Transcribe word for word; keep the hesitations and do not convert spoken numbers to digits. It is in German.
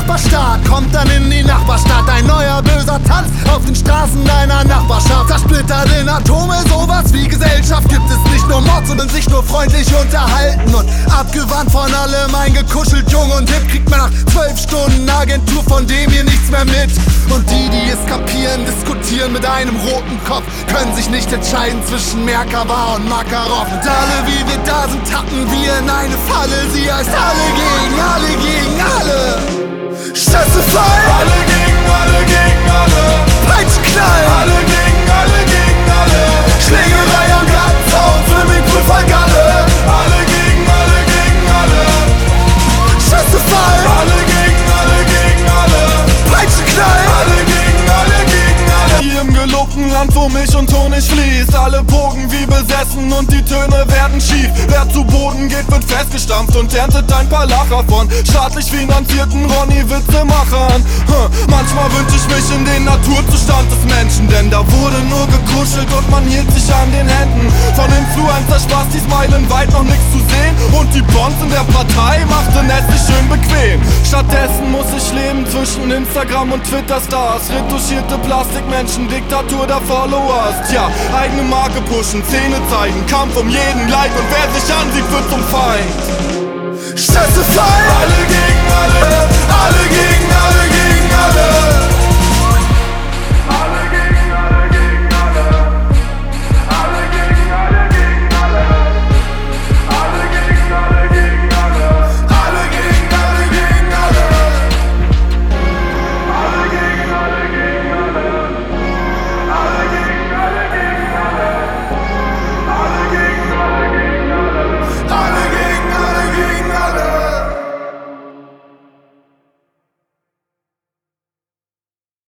Nachbarstaat kommt dann in die Nachbarstadt. Ein neuer böser Tanz auf den Straßen deiner Nachbarschaft. Zersplittert in Atome, sowas wie Gesellschaft gibt es nicht nur Mord, sondern sich nur freundlich unterhalten. Und abgewandt von allem, eingekuschelt, jung und hip, kriegt man nach zwölf Stunden Agentur von dem hier nichts mehr mit. Und die, die es kapieren, diskutieren mit einem roten Kopf, können sich nicht entscheiden zwischen Merkaba und Makarov. Und alle, wie wir da sind, tappen wir in eine Falle. Sie heißt alle gegen alle gegen alle. Schüsse fallen, alle gegen alle gegen alle. Peitschen knallen, alle gegen alle gegen alle. Schlägerei am Gartenzaun, Swimmingpool voll Galle. Alle gegen alle gegen alle. Schüsse fallen, alle gegen alle gegen alle. Peitschen knallen, alle gegen alle gegen alle. Hier im gelobten Land, wo Milch und Honig fließt, alle pogen wie besessen und die Töne werden schief. Wer zu Boden geht, wird festgestampft und erntet ein paar Lacher von staatlich finanzierten Ronny-Witzemachern. Huh. Manchmal wünsch ich mich in den Naturzustand des Menschen, denn da wurde nur gekuschelt und man hielt sich an den Händen. Von Influencer-Spastis meilenweit noch nichts zu sehen und die Bonds in der Partei machten es sich schön bequem. Stattdessen muss ich leben zwischen Instagram und Twitter-Stars, retuschierte Plastikmenschen, Diktatur der Followers. Tja, eigene Marke pushen, Zähne zeigen, Kampf um jeden Like und wer sich ansieht, wird zum Feind. Schüsse fallen, alle